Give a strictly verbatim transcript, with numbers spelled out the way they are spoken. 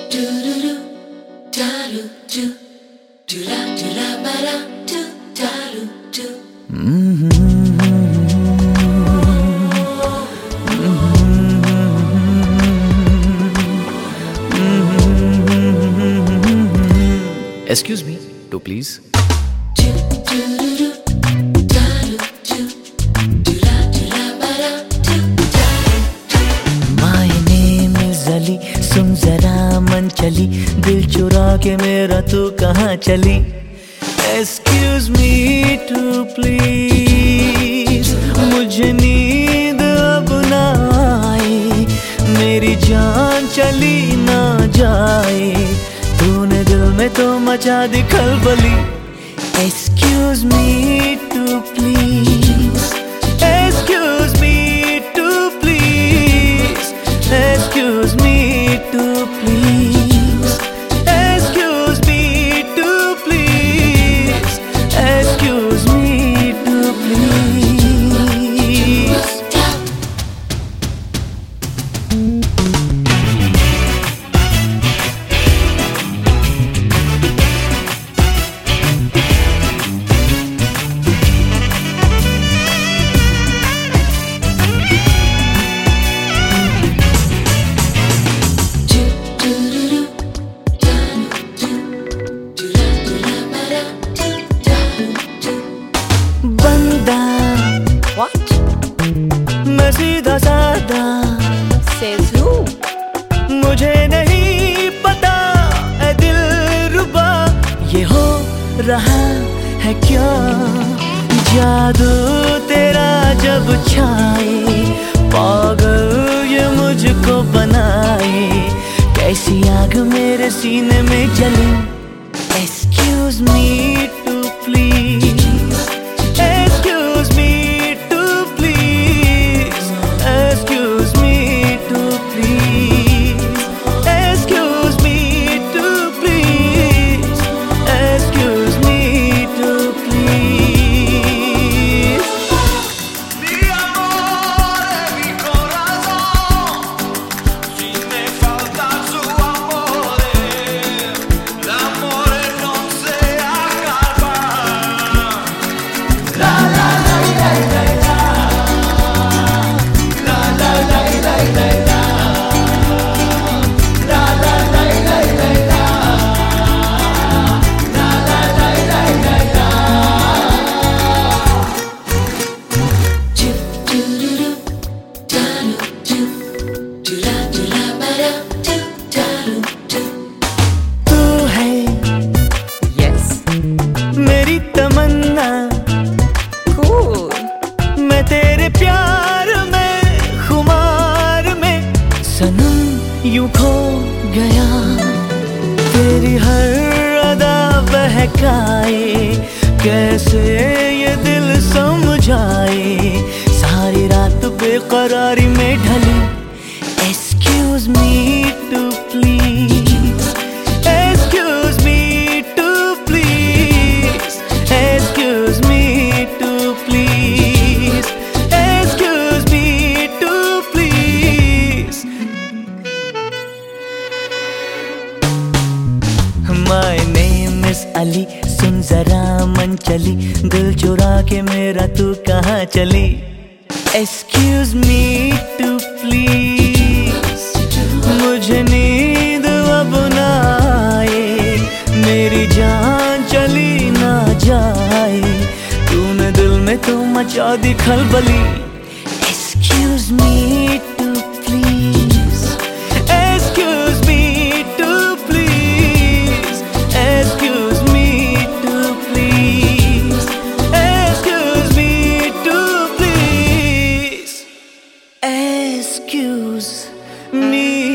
Excuse me, to please. My name is Ali, सुन जरा मन चली, दिल चुरा के मेरा तू कहाँ चली? Excuse me to please, मुझे नींद अब ना आए, मेरी जान चली ना जाए, तूने दिल में तो मचा दी खलबली. Excuse me to please, excuse me to please, excuse me to please, excuse me to please, excuse me to please. What? मैं सीधा साधा. Says who? मुझे नहीं पता ऐ दिल रुबा, ये हो रहा है क्या? जादू तेरा जब छाए, पागल ये मुझको बनाए, कैसी आग मेरे सीने में जली. Excuse me to please, excuse me to please, excuse me to please, excuse me to please, excuse me to please. Mi amore, mi corazón, si me falta su amore, l'amore non se acaba. La la la la la la, la la la la la la, la la la la la la, la la la la la la. तू है Yes. मेरी तमन्ना, Cool. मैं तेरे प्यार में खुमार में सनम यूं खो गया, तेरी हर अदा बहकाए, कैसे ये दिल समझाए, सारी रात बेकरारी में ढली. Excuse me to please, excuse me to please, excuse me to please, excuse me to please. My name is Ali, सुन जरा मन चली, दिल चुरा के मेरा तू कहाँ चली? Excuse me to please, मुझे नींद अब ना आए, मेरी जान चली ना जाए, तूने दिल में तो मचा दी खलबली. Excuse me to please, excuse me to please, excuse me to please, excuse me to please, excuse me.